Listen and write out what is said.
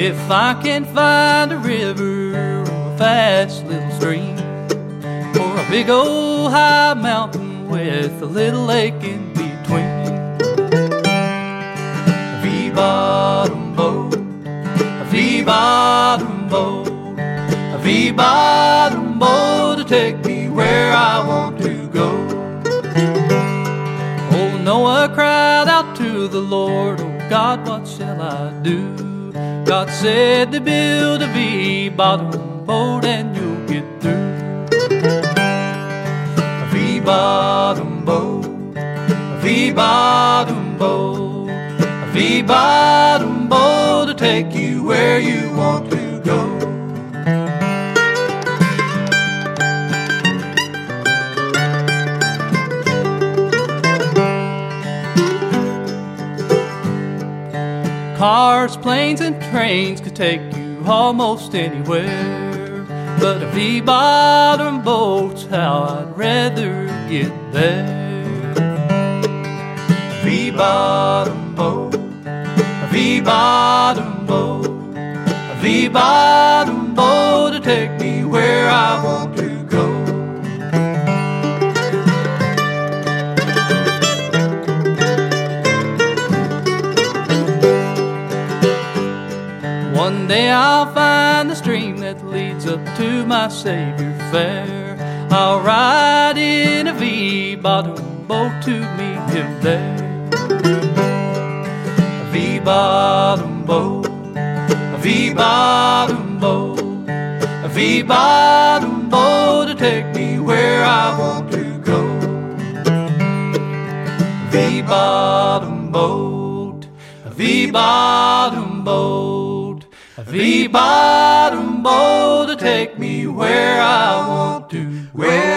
If I can find a river or a fast little stream, or a big old high mountain with a little lake in between. A V-bottom boat, a V-bottom boat, a V-bottom boat to take me where I want to go. Oh, Noah cried out to the Lord, oh God, what shall I do? God said to build a V-bottom boat and you'll get through. A V-bottom boat, a V-bottom boat, a V-bottom boat to take you where you want to go. Cars, planes, and trains could take you almost anywhere, but a V-bottom boat's how I'd rather get there. A V-bottom boat, a V-bottom boat, a V-bottom boat to take me where I want to go. One day I'll find the stream that leads up to my Savior fair. I'll ride in a V-bottom boat to meet him there. A V-bottom boat, a V-bottom boat, a V-bottom boat to take me where I want to go. A V-bottom boat, a V-bottom boat, a V-bottom boat to take me where I want to,